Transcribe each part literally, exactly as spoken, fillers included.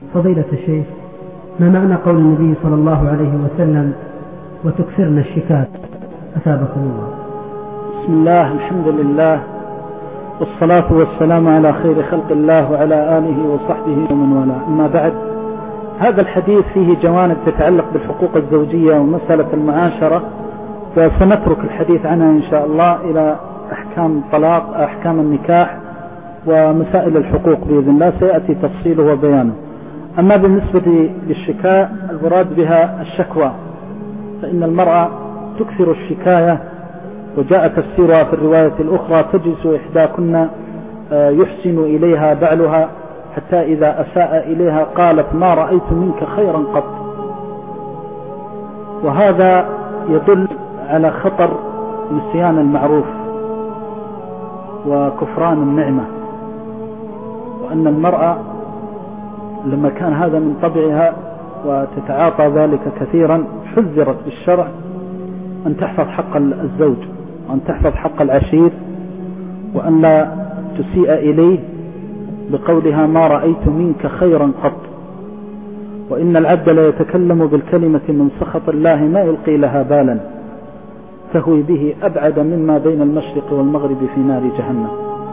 فضيلة الشيخ، ما معنى قول النبي صلى الله عليه وسلم وتكثرن الشكاة؟ أثابكم الله. بسم الله، الحمد لله، والصلاة والسلام على خير خلق الله وعلى آله وصحبه ومن والاه. أما بعد، هذا الحديث فيه جوانب تتعلق بالحقوق الزوجية ومسألة المعاشرة، وسنترك الحديث عنها إن شاء الله إلى أحكام الطلاق، أحكام النكاح ومسائل الحقوق بإذن الله سيأتي تفصيله وبيانه. أما بالنسبة للشكاء المراد بها الشكوى، فإن المرأة تكثر الشكاية، وجاء تفسيرها في الرواية الأخرى: تجلس إحداكن يحسن إليها بعلها حتى إذا أساء إليها قالت ما رأيت منك خيرا قط. وهذا يدل على خطر نسيان المعروف وكفران النعمة، وأن المرأة لما كان هذا من طبعها وتتعاطى ذلك كثيرا حذرت بالشرع أن تحفظ حق الزوج، وأن تحفظ حق العشير، وأن لا تسيء إليه بقولها ما رأيت منك خيرا قط. وإن العبد لا يتكلم بالكلمة من سخط الله ما يلقي لها بالا، تهوي به أبعد مما بين المشرق والمغرب في نار جهنم.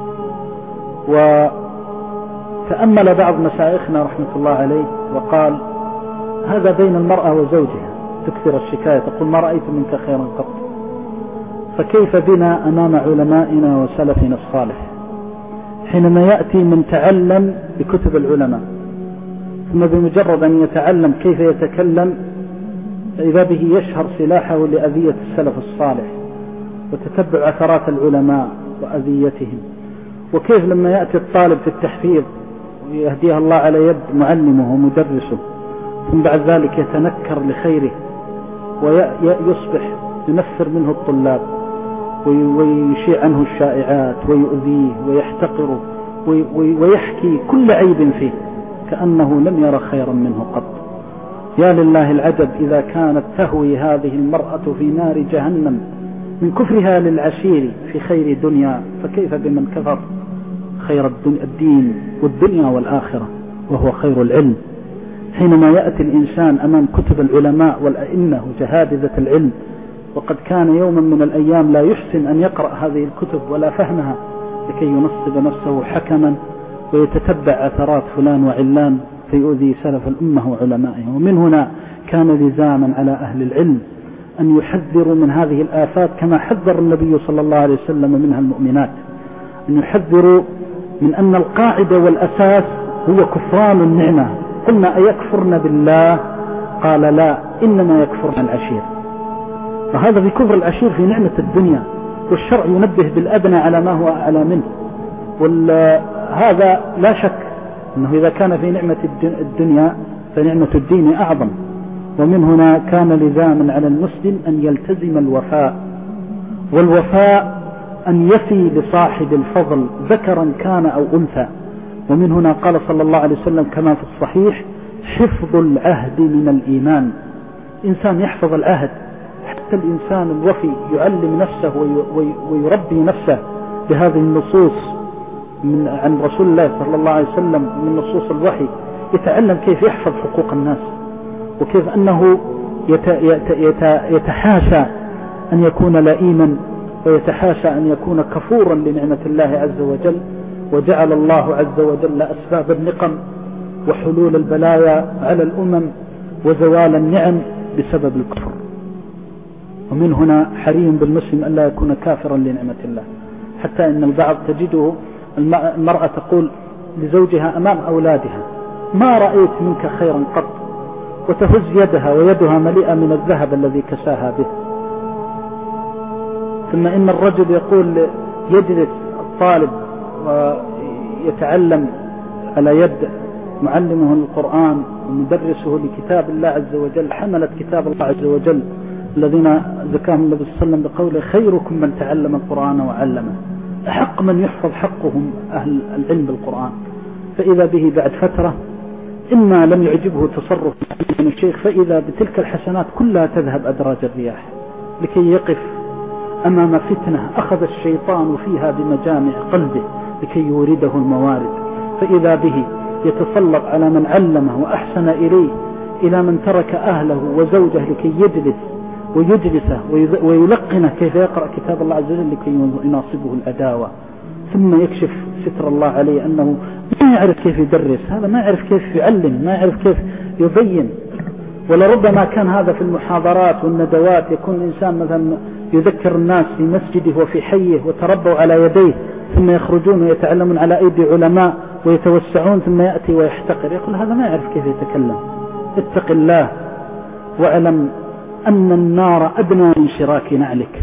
وتأمل بعض مشايخنا رحمة الله عليه وقال: هذا بين المرأة وزوجها تكثر الشكاية، تقول ما رأيت منك خيرا قط، فكيف بنا أمام علمائنا وسلفنا الصالح حينما يأتي من تعلم بكتب العلماء، ثم بمجرد أن يتعلم كيف يتكلم فإذا به يشهر سلاحه لأذية السلف الصالح وتتبع أثرات العلماء وأذيتهم. وكيف لما يأتي الطالب في التحفيظ ويهديها الله على يد معلمه ومدرسه، ثم بعد ذلك يتنكر لخيره ويصبح ينفر منه الطلاب ويشيع عنه الشائعات ويؤذيه ويحتقره ويحكي كل عيب فيه كأنه لم يرى خيرا منه قط. يا لله العجب إذا كانت تهوي هذه المرأة في نار جهنم من كفرها للعشير في خير دنيا، فكيف بمن كفر خير الدين والدنيا والآخرة وهو خير العلم؟ حينما يأتي الإنسان أمام كتب العلماء والأئمة وجهابذة العلم، وقد كان يوما من الأيام لا يحسن أن يقرأ هذه الكتب ولا فهمها لكي ينصب نفسه حكما ويتتبع أثرات فلان وعلان فيؤذي سلف الأمة وعلمائه. ومن هنا كان لزاما على أهل العلم أن يحذروا من هذه الآفات كما حذر النبي صلى الله عليه وسلم منها المؤمنات، أن يحذروا من أن القاعدة والأساس هو كفران النعمة. قلنا أيكفرن بالله؟ قال لا، إنما يكفرن العشير. فهذا في كفر العشير في نعمة الدنيا، والشرع ينبه بالأدنى على ما هو أعلى منه. وهذا لا شك أنه إذا كان في نعمة الدنيا فنعمة الدين أعظم. ومن هنا كان لزاما على المسلم أن يلتزم الوفاء، والوفاء أن يفي لصاحب الفضل ذكرا كان أو أنثى. ومن هنا قال صلى الله عليه وسلم كما في الصحيح: حفظ العهد من الإيمان. إنسان يحفظ العهد، حتى الإنسان الوفي يعلم نفسه ويربي نفسه بهذه النصوص من عن رسول الله صلى الله عليه وسلم من نصوص الوحي، يتعلم كيف يحفظ حقوق الناس، وكيف أنه يتحاشى أن يكون لئيما، ويتحاشى أن يكون كفورا لنعمة الله عز وجل. وجعل الله عز وجل أسباب النقم وحلول البلايا على الأمم وزوال النعم بسبب الكفر. ومن هنا حري بالمسلم أن لا يكون كافرا لنعمة الله، حتى إن البعض تجده المرأة تقول لزوجها أمام أولادها: ما رأيت منك خيرا قط، وتهز يدها ويدها مليئة من الذهب الذي كساها به. ثم إن الرجل يقول يجلس الطالب ويتعلم على يد معلمه القرآن ومدرسه لكتاب الله عز وجل، حملت كتاب الله عز وجل الذين ذكاهم النبي صلى الله عليه وسلم بقوله: خيركم من تعلم القرآن وعلمه. أحق من يحفظ حقهم أهل العلم بالقرآن. فإذا به بعد فترة إما لم يعجبه تصرف من الشيخ، فإذا بتلك الحسنات كلها تذهب أدراج الرياح، لكي يقف أمام فتنة أخذ الشيطان فيها بمجامع قلبه لكي يورده الموارد. فإذا به يتسلط على من علمه وأحسن إليه، إلى من ترك أهله وزوجه لكي يجلس ويجلسه ويلقنه كيف يقرأ كتاب الله عز وجل لكي يناصبه الأداوة، ثم يكشف ستر الله عليه أنه ما يعرف كيف يدرس، هذا ما يعرف كيف يعلم، ما يعرف كيف يبين. ولربما كان هذا في المحاضرات والندوات، يكون الإنسان مثلا يذكر الناس في مسجده وفي حيه وتربوا على يديه، ثم يخرجون ويتعلمون على أيدي علماء ويتوسعون، ثم يأتي ويحتقر، يقول هذا ما يعرف كيف يتكلم. اتق الله واعلم أن النار أدنى من شراك نعلك.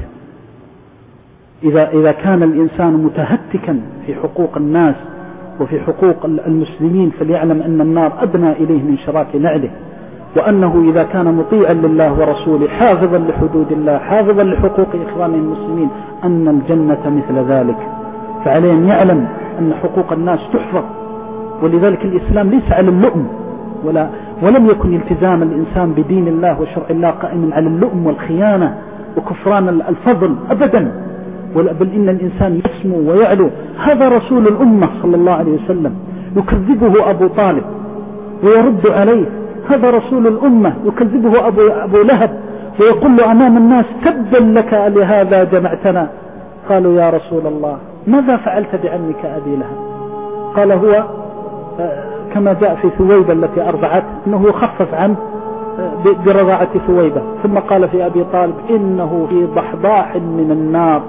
إذا, إذا كان الإنسان متهتكا في حقوق الناس وفي حقوق المسلمين فليعلم أن النار أدنى إليه من شراك نعله، وأنه إذا كان مطيعا لله ورسوله حافظا لحدود الله حافظا لحقوق إخوانه المسلمين أن الجنة مثل ذلك. فعليه أن يعلم أن حقوق الناس تحفظ، ولذلك الإسلام ليس على اللؤم، ولا ولم يكن التزام الإنسان بدين الله وشرع الله قائما على اللؤم والخيانة وكفران الفضل أبدا، بل إن الإنسان يسمو ويعلو. هذا رسول الأمة صلى الله عليه وسلم، يكذبه أبو طالب ويرد عليه. هذا رسول الأمة، يكذبه أبو, أبو لهب ويقول له أمام الناس تبا لك لهذا جمعتنا. قالوا يا رسول الله ماذا فعلت بعمك أبي لهب؟ قال هو كما جاء في ثويبة التي أرضعت أنه خفف عنه برضاعة ثويبة. ثم قال في أبي طالب إنه في ضحضاح من النار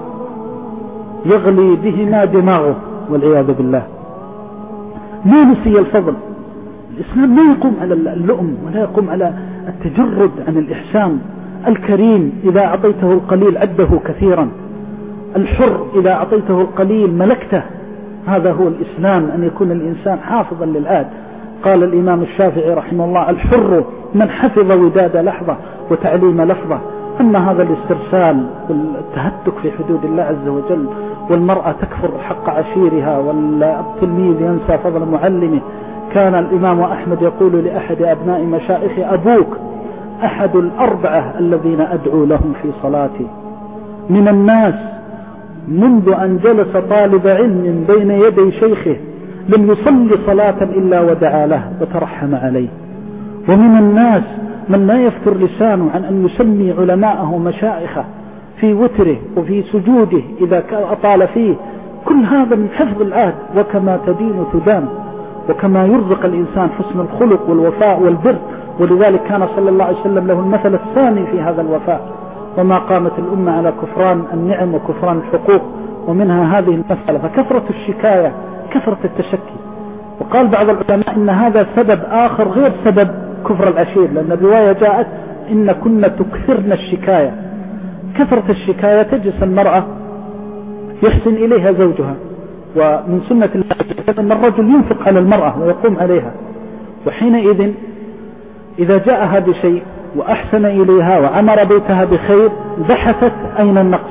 يغلي بهما دماغه والعياذ بالله. ما نسي الفضل. الإسلام لا يقوم على اللؤم ولا يقوم على التجرد عن الإحسان. الكريم إذا أعطيته القليل عده كثيرا، الحر إذا أعطيته القليل ملكته. هذا هو الإسلام، أن يكون الإنسان حافظا للعهد. قال الإمام الشافعي رحمه الله الحر من حفظ وداد لحظة وتعليم لفظة. أما هذا الاسترسال والتهتك في حدود الله عز وجل، والمرأة تكفر حق عشيرها، والتلميذ ينسى فضل معلمه. كان الإمام أحمد يقول لأحد أبناء مشائخ أبوك أحد الأربعة الذين أدعو لهم في صلاتي. من الناس منذ أن جلس طالب علم بين يدي شيخه لم يصلي صلاة إلا ودعا له وترحم عليه. ومن الناس من لا يفتر لسانه عن أن يسمي علماءه مشائخه في وتره وفي سجوده إذا أطال فيه. كل هذا من حفظ العهد، وكما تدين تدان، وكما يرزق الإنسان حسن الخلق والوفاء والبر. ولذلك كان صلى الله عليه وسلم له المثل الثاني في هذا الوفاء. وما قامت الأمة على كفران النعم وكفران الحقوق، ومنها هذه المسألة. فكثرة الشكاية كثرة التشكي. وقال بعض العلماء إن هذا سبب آخر غير سبب كفر العشير، لأن الرواية جاءت إن كنا تكثرن الشكاية. كثرة الشكاية تجلس المرأة يحسن إليها زوجها، ومن سنة الله أن الرجل ينفق على المرأة ويقوم عليها. وحينئذ إذا جاءها بشيء وأحسن إليها وعمر بيتها بخير بحثت أين النقص.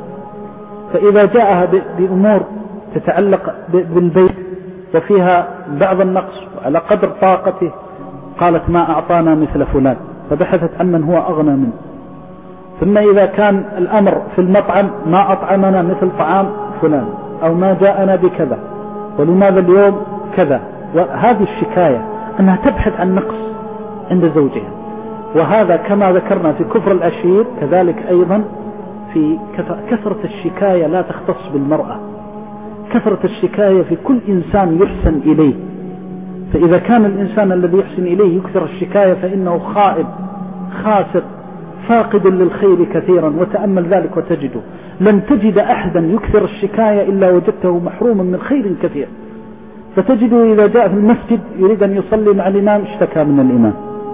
فإذا جاءها بأمور تتعلق بالبيت وفيها بعض النقص وعلى قدر طاقته قالت ما أعطانا مثل فلان، فبحثت عن من هو أغنى منه. ثم إذا كان الأمر في المطعم ما أطعمنا مثل طعام فلان، أو ما جاءنا بكذا، ولماذا اليوم كذا. وهذه الشكاية أنها تبحث عن نقص عند زوجها. وهذا كما ذكرنا في كفر العشير كذلك أيضا في كثرة الشكاية لا تختص بالمرأة. كثرة الشكاية في كل إنسان يحسن إليه. فإذا كان الإنسان الذي يحسن إليه يكثر الشكاية فإنه خائب خاسر فاقد للخير كثيرا. وتأمل ذلك وتجده لن تجد أحدا يكثر الشكاية إلا وجدته محروما من خير كثير. فتجده إذا جاء في المسجد يريد أن يصلي مع الإمام اشتكى من الإمام،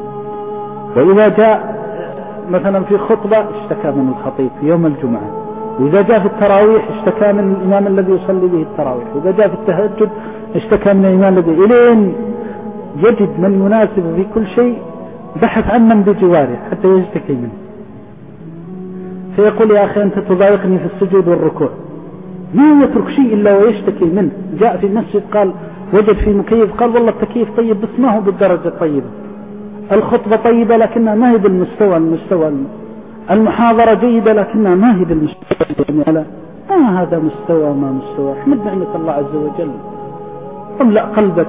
وإذا جاء مثلا في خطبة اشتكى من الخطيب في يوم الجمعة، وإذا جاء في التراويح اشتكى من الإمام الذي يصلي به التراويح، وإذا جاء في التهجد اشتكى من الإمام الذي إلين يجد من يناسب في كل شيء. بحث عن من بجواره حتى يشتكي منه، فيقول يا أخي أنت تضايقني في السجود والركوع. ما يترك شيء إلا ويشتكي منه. جاء في المسجد قال وجد في مكيف، قال والله التكييف طيب بس ما هو بالدرجة الطيبة. الخطبة طيبة لكنها ما هي بالمستوى المستوى. المحاضرة جيدة لكنها ما هي بالمستوى. ما هذا مستوى ما مستوى. احمد نعمة الله عز وجل، املأ قلبك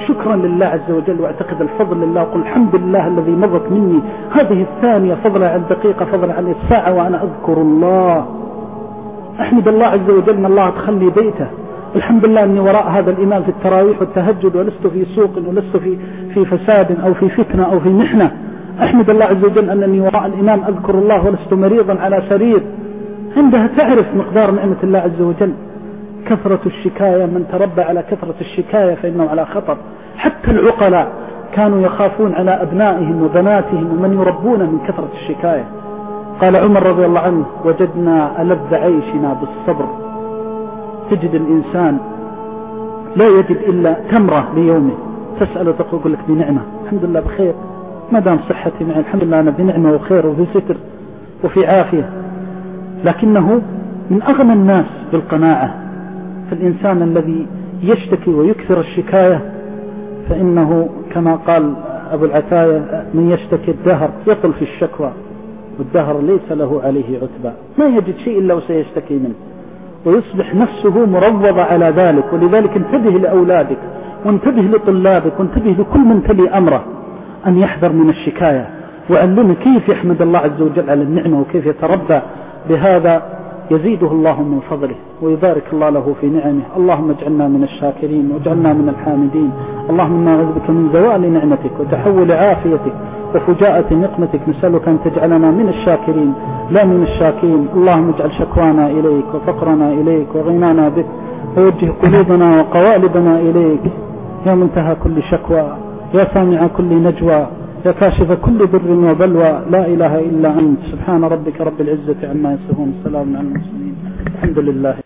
شكرا لله عز وجل واعتقد الفضل لله وقل الحمد لله الذي مضت مني هذه الثانية فضلا عن دقيقة فضلا عن الساعة وأنا أذكر الله. أحمد الله عز وجل أن الله أدخل لي بيته. الحمد لله أني وراء هذا الإمام في التراويح والتهجد ولست في سوق ولست في, في فساد أو في فتنة أو في محنة. أحمد الله عز وجل أنني وراء الإمام أذكر الله ولست مريضا على سرير. عندها تعرف مقدار نعمة الله عز وجل. كثرة الشكاية، من تربى على كثرة الشكاية فإنه على خطر. حتى العقلاء كانوا يخافون على أبنائهم وبناتهم ومن يربون من كثرة الشكاية. قال عمر رضي الله عنه وجدنا ألذ عيشنا بالصبر. تجد الإنسان لا يجد إلا تمرة ليومه، تسأل وتقول لك بنعمة الحمد لله بخير، ما دام صحتي معي الحمد لله أنا بنعمة وخير وفي ستر وفي عافية. لكنه من أغنى الناس بالقناعة. فالإنسان الذي يشتكي ويكثر الشكاية فإنه كما قال أبو العتاية من يشتكي الدهر يطل في الشكوى والدهر ليس له عليه عتبى. ما يجد شيء إلا وسيشتكي منه ويصبح نفسه مروضة على ذلك. ولذلك انتبه لأولادك وانتبه لطلابك وانتبه لكل من تلي أمره أن يحذر من الشكاية، وعلمه كيف يحمد الله عز وجل على النعمة وكيف يتربى بهذا يزيده الله من فضله ويبارك الله له في نعمه. اللهم اجعلنا من الشاكرين واجعلنا من الحامدين. اللهم إنا نعوذ بك من زوال نعمتك وتحول عافيتك وفجاءة نقمتك. نسألك أن تجعلنا من الشاكرين لا من الشاكين. اللهم اجعل شكوانا إليك وفقرنا إليك وغنانا بك ووجه قلوبنا وقوالبنا إليك يا منتهى كل شكوى، يا سامع كل نجوى، يا كاشف كل بر وبلوى. لا إله إلا أنت. سبحان ربك رب العزة عما يصفون، السلام على المرسلين، الحمد لله.